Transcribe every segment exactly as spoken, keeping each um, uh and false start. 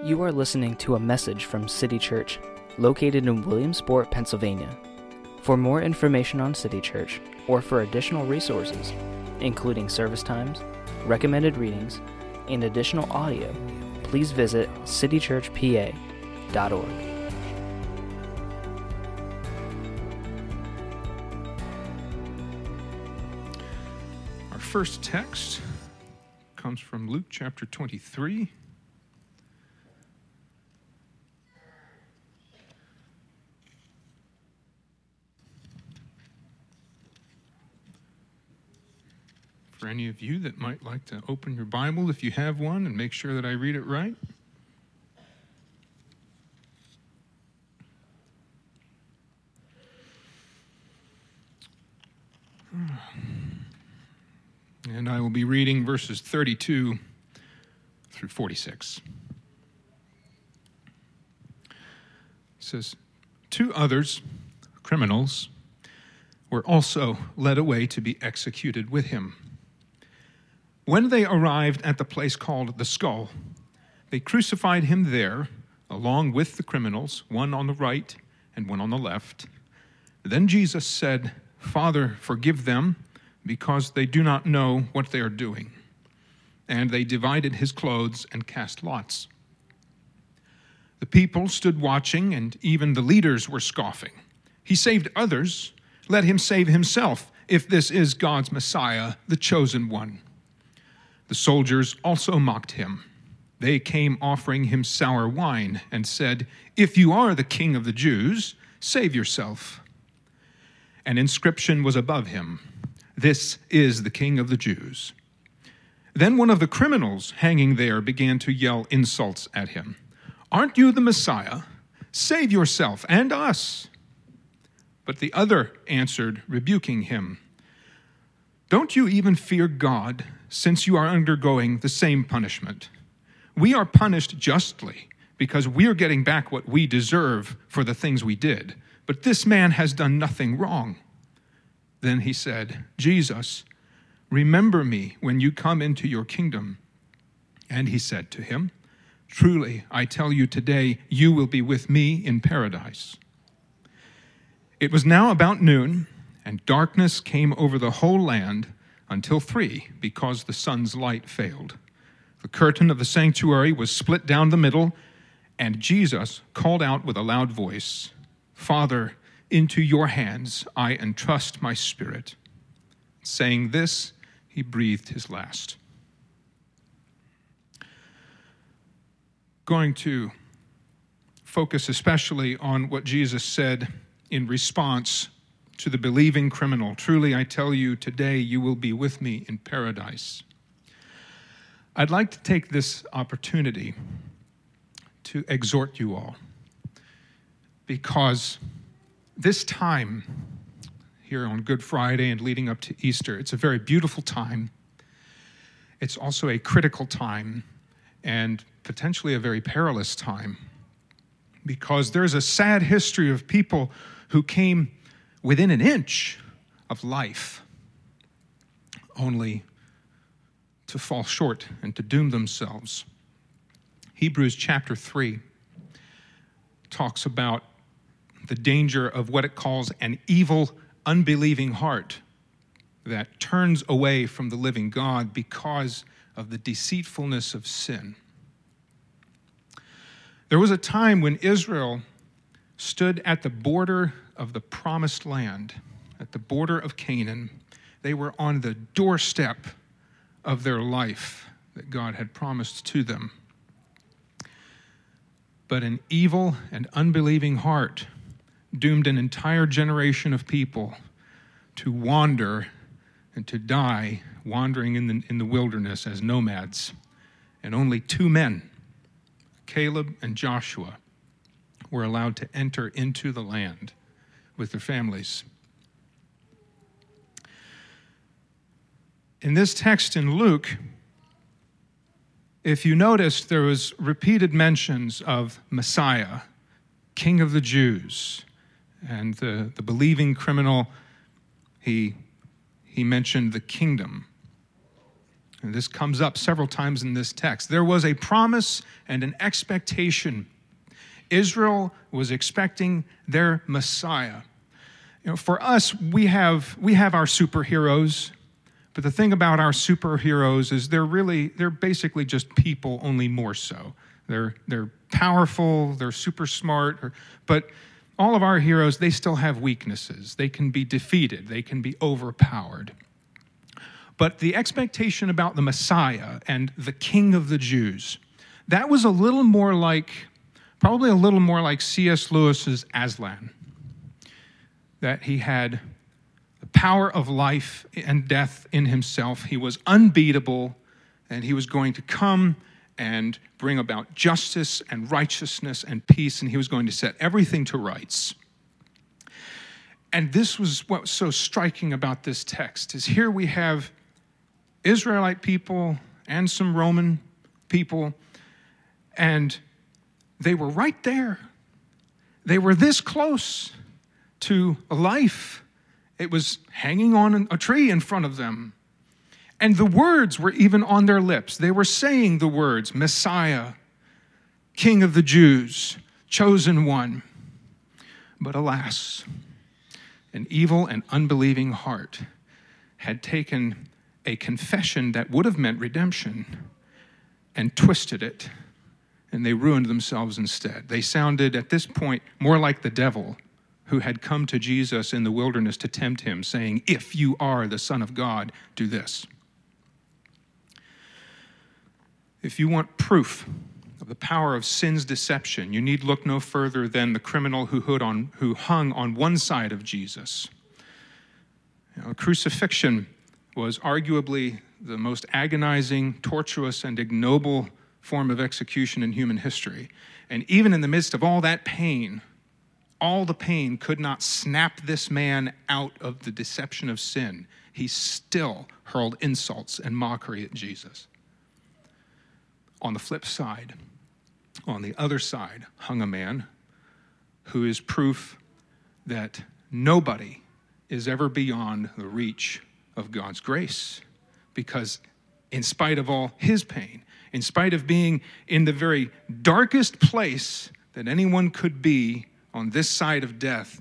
You are listening to a message from City Church, located in Williamsport, Pennsylvania. For more information on City Church, or for additional resources, including service times, recommended readings, and additional audio, please visit city church p a dot org. Our first text comes from Luke chapter twenty-three. For any of you that might like to open your Bible, if you have one, and make sure that I read it right. And I will be reading verses thirty-two through forty-six. It says, two others, criminals, were also led away to be executed with him. When they arrived at the place called the Skull, they crucified him there, along with the criminals, one on the right and one on the left. Then Jesus said, "Father, forgive them, because they do not know what they are doing." And they divided his clothes and cast lots. The people stood watching, and even the leaders were scoffing. "He saved others. Let him save himself, if this is God's Messiah, the chosen one." The soldiers also mocked him. They came offering him sour wine and said, "If you are the king of the Jews, save yourself." An inscription was above him, "This is the King of the Jews." Then one of the criminals hanging there began to yell insults at him. "Aren't you the Messiah? Save yourself and us." But the other answered, rebuking him, "Don't you even fear God, since you are undergoing the same punishment? We are punished justly, because we are getting back what we deserve for the things we did. But this man has done nothing wrong." Then he said, "Jesus, remember me when you come into your kingdom." And he said to him, "Truly, I tell you today, you will be with me in paradise." It was now about noon, and darkness came over the whole land until three, because the sun's light failed. The curtain of the sanctuary was split down the middle, and Jesus called out with a loud voice, "Father, into your hands I entrust my spirit." Saying this, he breathed his last. Going to focus especially on what Jesus said in response to the believing criminal. "Truly, I tell you, today you will be with me in paradise." I'd like to take this opportunity to exhort you all, because this time here on Good Friday and leading up to Easter, it's a very beautiful time. It's also a critical time and potentially a very perilous time, because there's a sad history of people who came within an inch of life, only to fall short and to doom themselves. Hebrews chapter three talks about the danger of what it calls an evil, unbelieving heart that turns away from the living God because of the deceitfulness of sin. There was a time when Israel stood at the border of the promised land, at the border of Canaan. They were on the doorstep of their life that God had promised to them. But an evil and unbelieving heart doomed an entire generation of people to wander and to die wandering in the, in the wilderness as nomads. And only two men, Caleb and Joshua, were allowed to enter into the land with their families. In this text in Luke, if you noticed, there was repeated mentions of Messiah, King of the Jews, and the, the believing criminal, he, he mentioned the kingdom. And this comes up several times in this text. There was a promise and an expectation. Israel was expecting their Messiah. You know, for us, we have we have our superheroes, but the thing about our superheroes is they're really they're basically just people, only more so. They're they're powerful, they're super smart, but all of our heroes, they still have weaknesses. They can be defeated, they can be overpowered. But the expectation about the Messiah and the King of the Jews, that was a little more like, probably a little more like C S Lewis's Aslan. That he had the power of life and death in himself. He was unbeatable, and he was going to come and bring about justice and righteousness and peace, and he was going to set everything to rights. And this was what was so striking about this text, is here we have Israelite people and some Roman people, and they were right there. They were this close to a life. It was hanging on a tree in front of them. And the words were even on their lips. They were saying the words, Messiah, King of the Jews, chosen one. But alas, an evil and unbelieving heart had taken a confession that would have meant redemption and twisted it, and they ruined themselves instead. They sounded, at this point, more like the devil who had come to Jesus in the wilderness to tempt him, saying, if you are the Son of God, do this. If you want proof of the power of sin's deception, you need look no further than the criminal who, on, who hung on one side of Jesus. You know, crucifixion was arguably the most agonizing, tortuous, and ignoble form of execution in human history. And even in the midst of all that pain, all the pain could not snap this man out of the deception of sin. He still hurled insults and mockery at Jesus. On the flip side, on the other side, hung a man who is proof that nobody is ever beyond the reach of God's grace, because in spite of all his pain, in spite of being in the very darkest place that anyone could be on this side of death,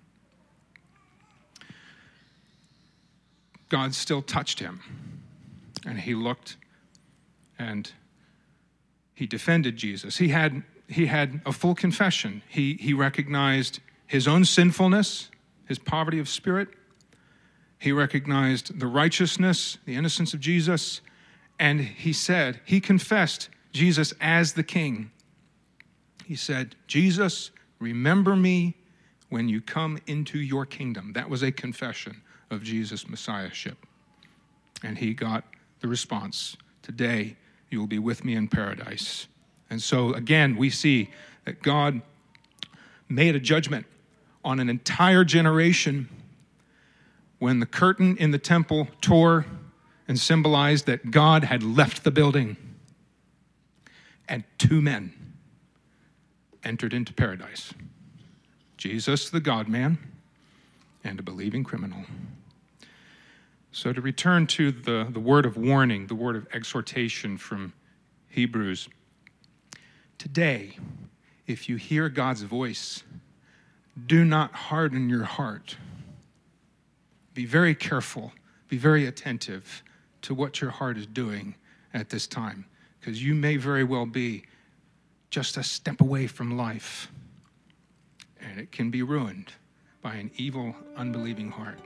God still touched him. And he looked and he defended Jesus. He had, he had a full confession. He, he recognized his own sinfulness, his poverty of spirit. He recognized the righteousness, the innocence of Jesus. And he said, he confessed Jesus as the King. He said, Jesus, remember me when you come into your kingdom. That was a confession of Jesus' messiahship. And he got the response, today you will be with me in paradise. And so again, we see that God made a judgment on an entire generation when the curtain in the temple tore and symbolized that God had left the building, and two men entered into paradise. Jesus, the God-man, and a believing criminal. So to return to the, the word of warning, the word of exhortation from Hebrews, today, if you hear God's voice, do not harden your heart. Be very careful, be very attentive to what your heart is doing at this time, because you may very well be just a step away from life, and it can be ruined by an evil, unbelieving heart.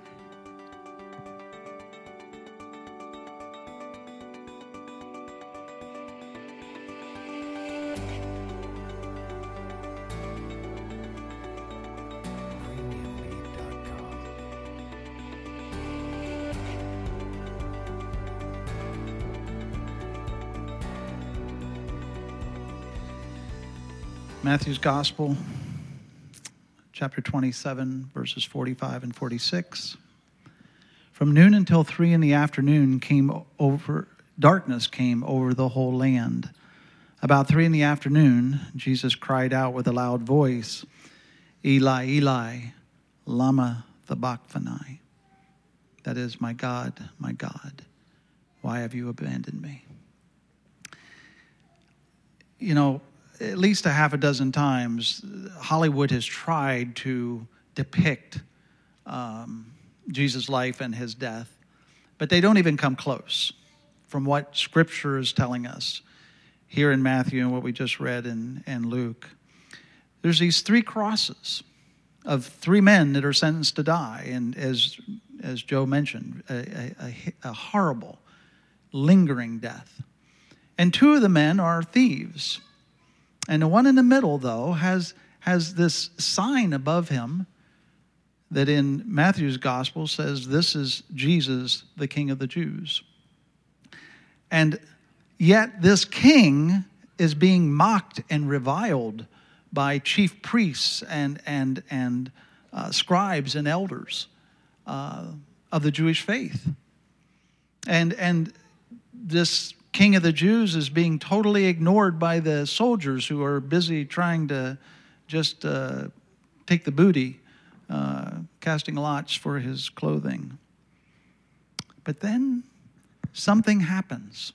Matthew's Gospel, chapter twenty-seven, verses forty-five and forty-six. From noon until three in the afternoon came over, darkness came over the whole land. About three in the afternoon, Jesus cried out with a loud voice, Eli, Eli, lama sabachthani. That is, my God, my God, Why have you abandoned me? You know, at least a half a dozen times, Hollywood has tried to depict um, Jesus' life and his death, but they don't even come close from what Scripture is telling us here in Matthew and what we just read in, in Luke. There's these three crosses of three men that are sentenced to die, and as as Joe mentioned, a, a, a horrible, lingering death. And two of the men are thieves. And the one in the middle, though, has, has this sign above him that in Matthew's gospel says, "This is Jesus, the King of the Jews." And yet this king is being mocked and reviled by chief priests and, and, and uh, scribes and elders uh, of the Jewish faith. And, and this King of the Jews is being totally ignored by the soldiers who are busy trying to just uh, take the booty, uh, casting lots for his clothing. But then something happens.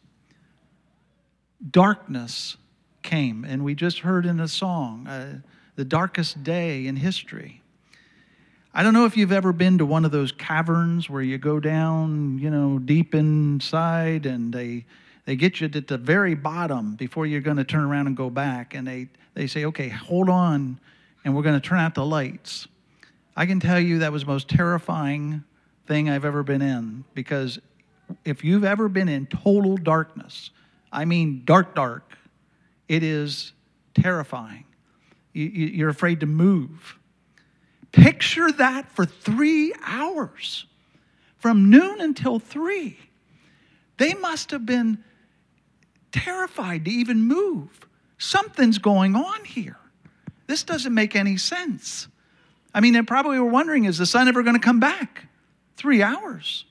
Darkness came, and we just heard in a song, uh, the darkest day in history. I don't know if you've ever been to one of those caverns where you go down, you know, deep inside, and they they get you at the very bottom before you're going to turn around and go back, and they, they say, "Okay, hold on, and we're going to turn out the lights." I can tell you that was the most terrifying thing I've ever been in, because if you've ever been in total darkness, I mean dark, dark, it is terrifying. You, you, you're afraid to move. Picture that for three hours, from noon until three. They must have been terrified to even move. Something's going on here. This doesn't make any sense. I mean, they probably were wondering, is the sun ever going to come back? Three hours.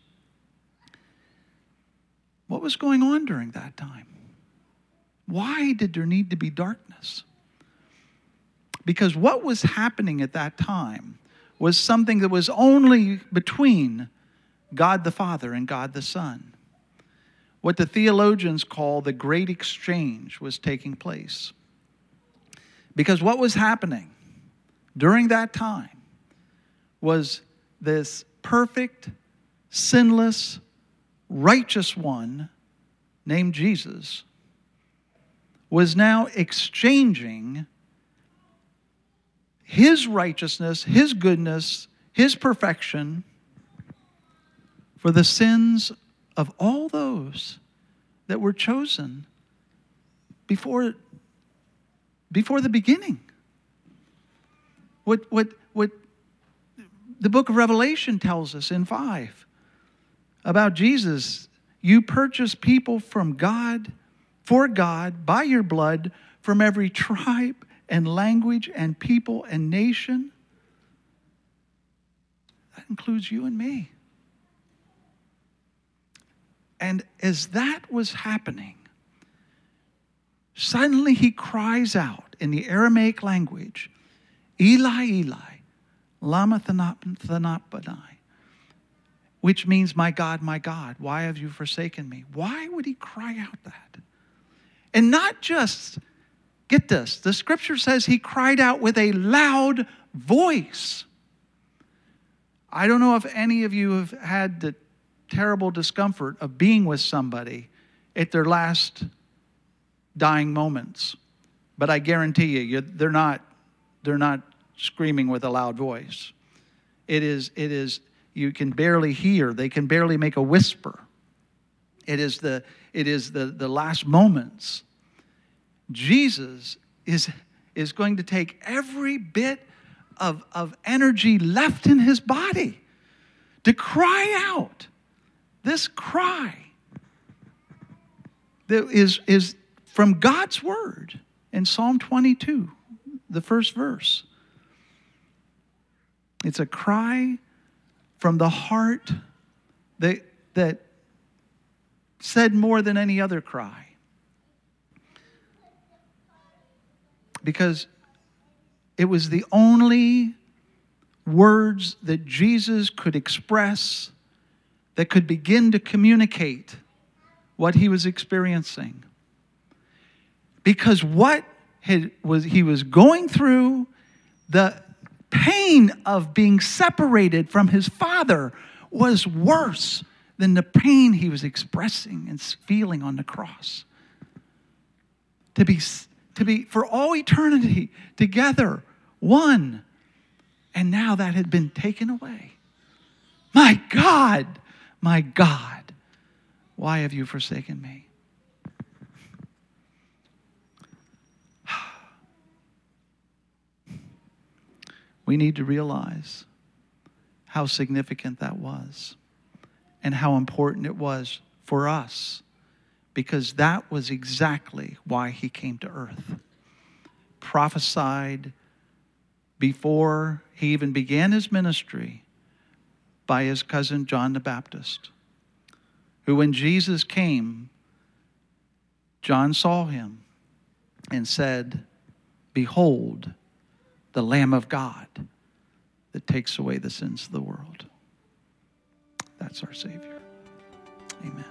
What was going on during that time? Why did there need to be darkness? Because what was happening at that time was something that was only between God the Father and God the Son. What the theologians call the great exchange was taking place. Because what was happening during that time was this perfect, sinless, righteous one named Jesus was now exchanging his righteousness, his goodness, his perfection for the sins of all those that were chosen before, before the beginning. What, what, what the book of Revelation tells us in five about Jesus: you purchase people from God, for God, by your blood, from every tribe and language and people and nation. That includes you and me. And as that was happening, suddenly he cries out in the Aramaic language, "Eli, Eli, lama sabachthani," which means, "My God, my God, why have you forsaken me?" Why would he cry out that? And not just, get this, the scripture says he cried out with a loud voice. I don't know if any of you have had the terrible discomfort of being with somebody at their last dying moments, but I guarantee you, they're not, they're not screaming with a loud voice. It is, it is, you can barely hear. They can barely make a whisper. It is the, it is the, the last moments. Jesus is, is going to take every bit of, of energy left in his body to cry out this cry that is, is from God's word in Psalm twenty-two, the first verse. It's a cry from the heart that, that said more than any other cry. Because it was the only words that Jesus could express that could begin to communicate what he was experiencing. Because what had, was he was going through, the pain of being separated from his father was worse than the pain he was expressing and feeling on the cross. To be, to be for all eternity together, one, and now that had been taken away. My God, my God, why have you forsaken me? We need to realize how significant that was and how important it was for us, because that was exactly why he came to earth. Prophesied before he even began his ministry by his cousin John the Baptist, who when Jesus came, John saw him and said, "Behold, the Lamb of God that takes away the sins of the world." That's our Savior. Amen.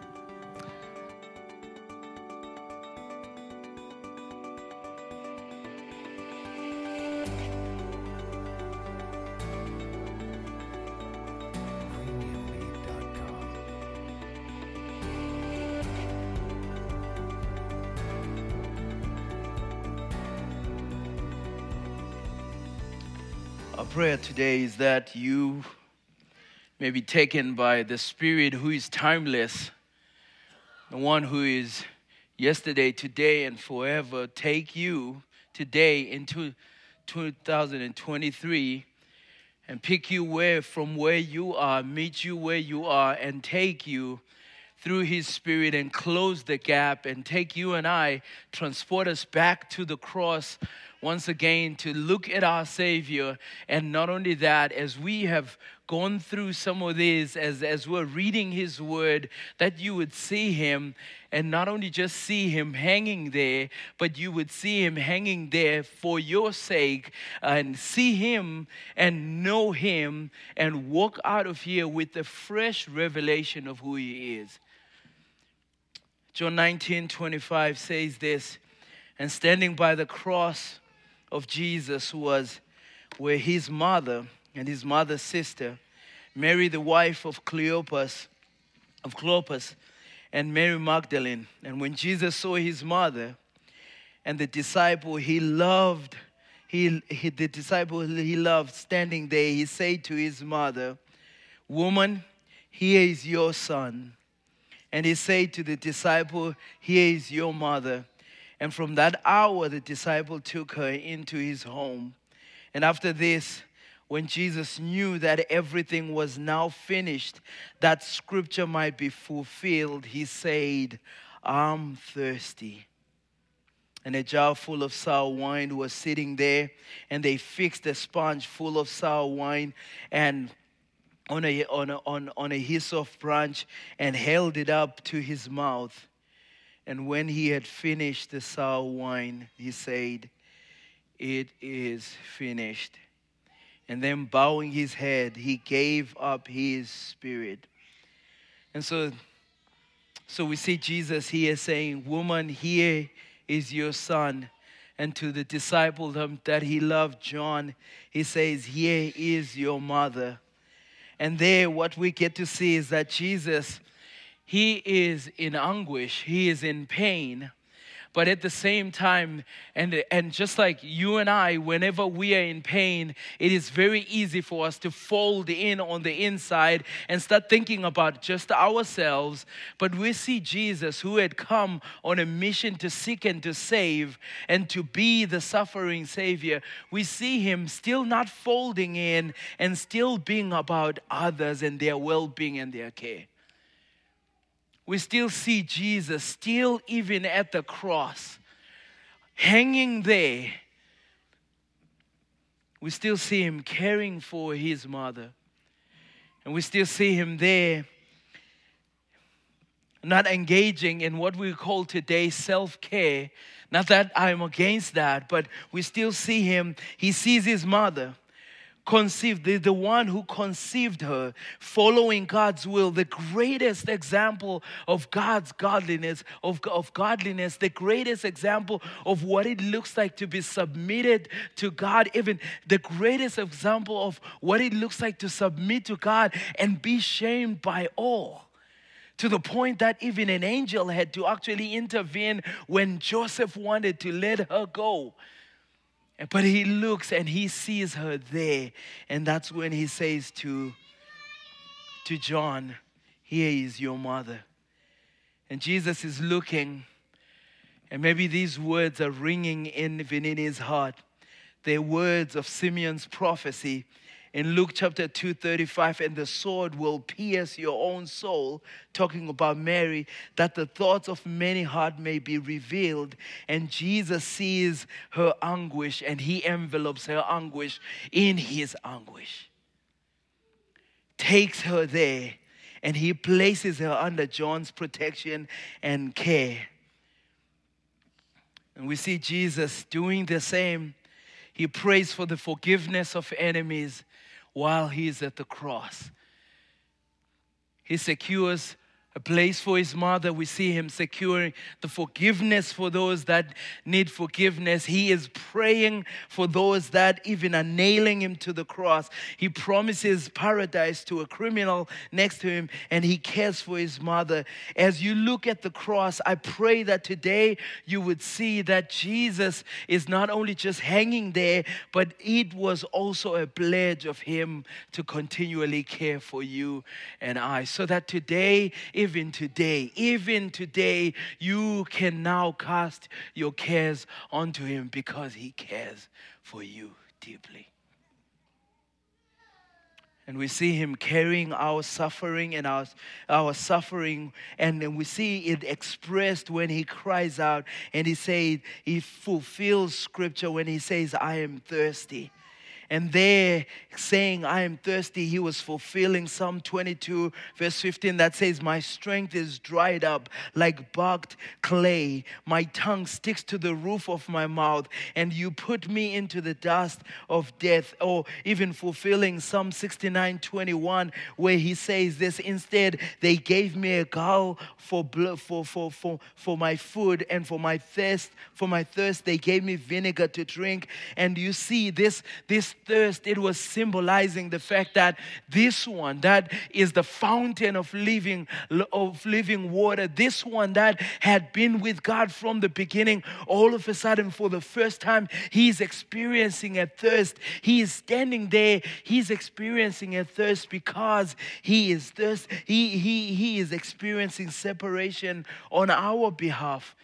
Our prayer today is that you may be taken by the Spirit who is timeless, the one who is yesterday, today, and forever. Take you today into two thousand twenty-three and pick you where from where you are, meet you where you are, and take you through His Spirit and close the gap and take you and I, transport us back to the cross once again to look at our Savior. And not only that, as we have gone through some of this, as, as we're reading His Word, that you would see Him, and not only just see Him hanging there, but you would see Him hanging there for your sake, and see Him and know Him and walk out of here with a fresh revelation of who He is. John nineteen twenty-five says this, "And standing by the cross of Jesus was where his mother and his mother's sister, Mary the wife of Cleopas, of Clopas, and Mary Magdalene. And when Jesus saw his mother and the disciple he loved, he, he the disciple he loved standing there, he said to his mother, 'Woman, here is your son.' And he said to the disciple, 'Here is your mother.' And from that hour, the disciple took her into his home. And after this, when Jesus knew that everything was now finished, that scripture might be fulfilled, he said, 'I'm thirsty.' And a jar full of sour wine was sitting there, and they fixed a sponge full of sour wine and on a, on a, on, on a hyssop branch and held it up to his mouth. And when he had finished the sour wine, he said, 'It is finished.' And then bowing his head, he gave up his spirit." And so, so we see Jesus here saying, "Woman, here is your son." And to the disciple that he loved, John, he says, "Here is your mother." And there what we get to see is that Jesus, He is in anguish, He is in pain, but at the same time, and, and just like you and I, whenever we are in pain, it is very easy for us to fold in on the inside and start thinking about just ourselves. But we see Jesus, who had come on a mission to seek and to save and to be the suffering Savior. We see Him still not folding in and still being about others and their well-being and their care. We still see Jesus, still even at the cross, hanging there. We still see Him caring for His mother. And we still see Him there, not engaging in what we call today self-care. Not that I'm against that, but we still see Him. He sees His mother, conceived, the, the one who conceived her, following God's will, the greatest example of God's godliness, of, of godliness, the greatest example of what it looks like to be submitted to God, even the greatest example of what it looks like to submit to God and be shamed by all. To the point that even an angel had to actually intervene when Joseph wanted to let her go. But he looks and he sees her there. And that's when he says to, to John, here is your mother. And Jesus is looking. And maybe these words are ringing in, even in his heart. They're words of Simeon's prophecy. In Luke chapter two thirty-five, and the sword will pierce your own soul, talking about Mary, that the thoughts of many heart may be revealed. And Jesus sees her anguish, and he envelopes her anguish in his anguish. Takes her there, and he places her under John's protection and care. And we see Jesus doing the same. He prays for the forgiveness of enemies while he is at the cross. He secures a place for his mother. We see him securing the forgiveness for those that need forgiveness. He is praying for those that even are nailing him to the cross. He promises paradise to a criminal next to him, and he cares for his mother. As you look at the cross, I pray that today you would see that Jesus is not only just hanging there, but it was also a pledge of him to continually care for you and I. So that today, Even today, even today, you can now cast your cares onto him because he cares for you deeply. And we see him carrying our suffering and our, our suffering. And then we see it expressed when he cries out and he says, he fulfills scripture when he says, I am thirsty. And there, saying, I am thirsty, he was fulfilling Psalm twenty-two, verse fifteen, that says, my strength is dried up like baked clay. My tongue sticks to the roof of my mouth, and you put me into the dust of death. Or even fulfilling Psalm sixty-nine, twenty-one, where he says this, instead, they gave me a gall for, for, for, for, for my food, and for my thirst, for my thirst, they gave me vinegar to drink. And you see this, this thirst, it was symbolizing the fact that this one that is the fountain of living of living water, this one that had been with God from the beginning, all of a sudden for the first time he's experiencing a thirst. He is standing there, he's experiencing a thirst because he is thirst he he he is experiencing separation on our behalf.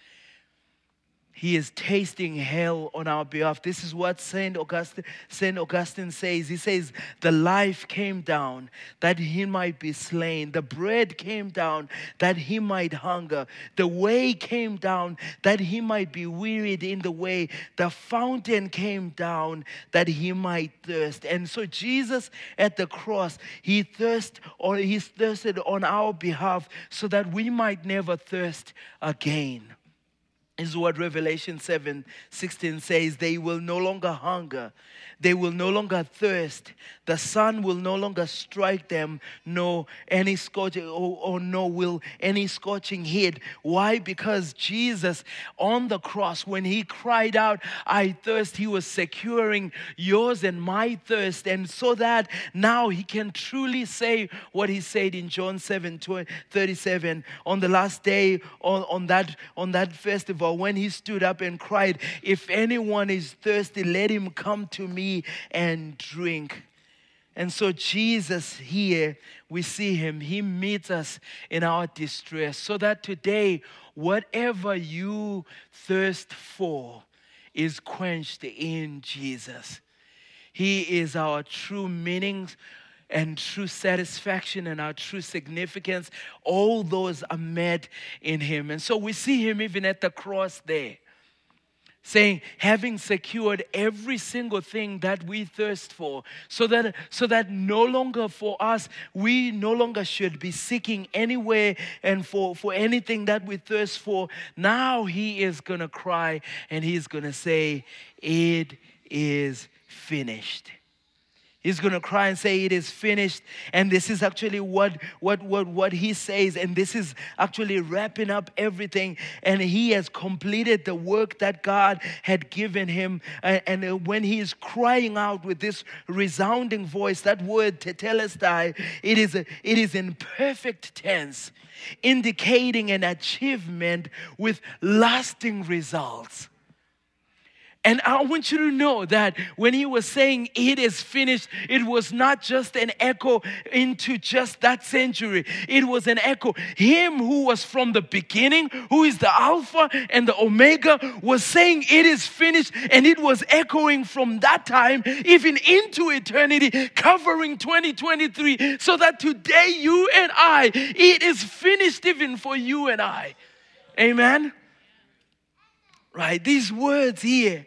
He is tasting hell on our behalf. This is what Saint Augustine, Saint Augustine says. He says, the life came down that he might be slain. The bread came down that he might hunger. The way came down that he might be wearied in the way. The fountain came down that he might thirst. And so Jesus at the cross, he thirst or he thirsted on our behalf so that we might never thirst again. Is what Revelation seven sixteen says. They will no longer hunger. They will no longer thirst. The sun will no longer strike them, no any scorching, or, or no will any scorching heat. Why? Because Jesus on the cross, when he cried out, I thirst, he was securing yours and my thirst. And so that now he can truly say what he said in John seven thirty-seven on the last day on, on that on that festival, when he stood up and cried, if anyone is thirsty, let him come to me and drink. And so Jesus here, we see him, he meets us in our distress, so that today, whatever you thirst for is quenched in Jesus. He is our true meaning and true satisfaction and our true significance. All those are met in him. And so we see him even at the cross there, saying, having secured every single thing that we thirst for, so that so that no longer for us, we no longer should be seeking anywhere and for, for anything that we thirst for. Now he is going to cry and he's going to say, it is finished. He's going to cry and say, it is finished. And this is actually what, what, what, what he says. And this is actually wrapping up everything. And he has completed the work that God had given him. And, and when he is crying out with this resounding voice, that word tetelestai, it is, a, it is in perfect tense, indicating an achievement with lasting results. And I want you to know that when he was saying it is finished, it was not just an echo into just that century. It was an echo. Him who was from the beginning, who is the Alpha and the Omega, was saying it is finished. And it was echoing from that time even into eternity, covering twenty twenty-three. So that today you and I, it is finished even for you and I. Amen? Right, these words here.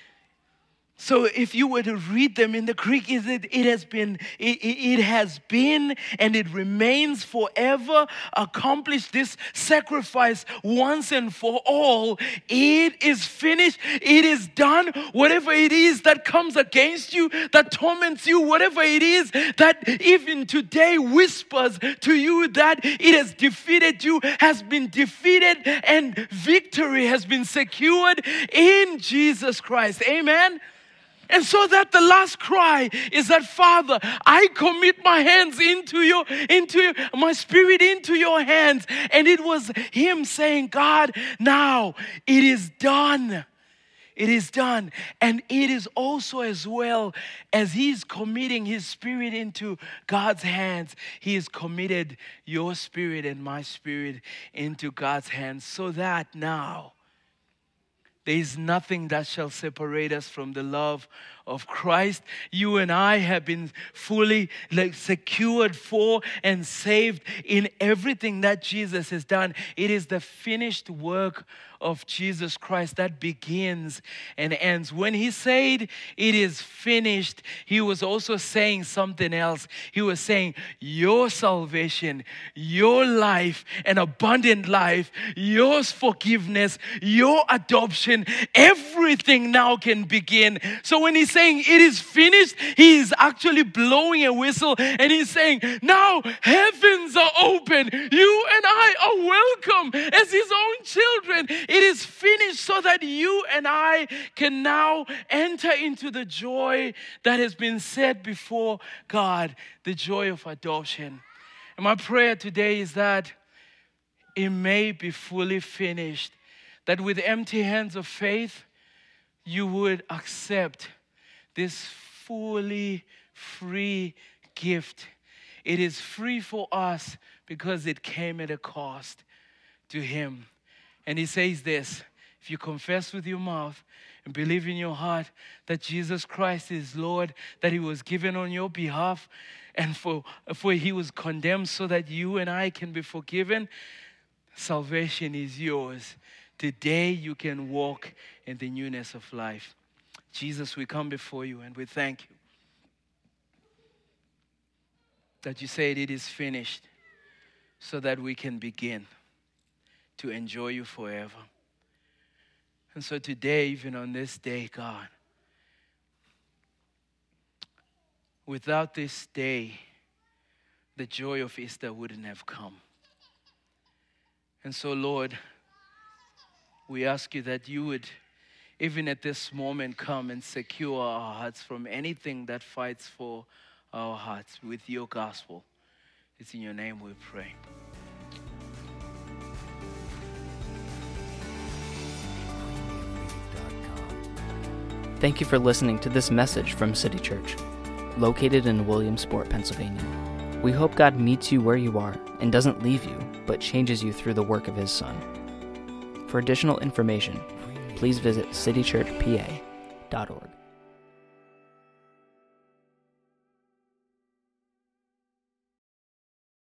So if you were to read them in the Greek, is it it has been it, it has been and it remains forever accomplished, this sacrifice once and for all. It is finished. It is done. Whatever it is that comes against you, that torments you, whatever it is that even today whispers to you that it has defeated you, has been defeated, and victory has been secured in Jesus Christ. Amen. And so that the last cry is that, Father, I commit my hands into your, into your, my spirit into your hands. And it was him saying, God, now it is done. It is done. And it is also, as well as he's committing his spirit into God's hands, he has committed your spirit and my spirit into God's hands, so that now there is nothing that shall separate us from the love of Christ. You and I have been fully like secured for and saved in everything that Jesus has done. It is the finished work of Jesus Christ that begins and ends. When he said it is finished, he was also saying something else. He was saying your salvation, your life, an abundant life, your forgiveness, your adoption, everything now can begin. So when he's saying it is finished, he is actually blowing a whistle and he's saying, now heavens are open. You and I are welcome as his own children. It is finished so that you and I can now enter into the joy that has been set before God, the joy of adoption. And my prayer today is that it may be fully finished, that with empty hands of faith, you would accept this fully free gift. It is free for us because it came at a cost to him. And he says this, if you confess with your mouth and believe in your heart that Jesus Christ is Lord, that he was given on your behalf, and for, for he was condemned so that you and I can be forgiven, salvation is yours. Today you can walk in the newness of life. Jesus, we come before you and we thank you that you said it is finished so that we can begin to enjoy you forever. And so today, even on this day, God, without this day, the joy of Easter wouldn't have come. And so, Lord, we ask you that you would, even at this moment, come and secure our hearts from anything that fights for our hearts with your gospel. It's in your name we pray. Thank you for listening to this message from City Church, located in Williamsport, Pennsylvania. We hope God meets you where you are and doesn't leave you, but changes you through the work of his Son. For additional information, please visit city church p a dot org.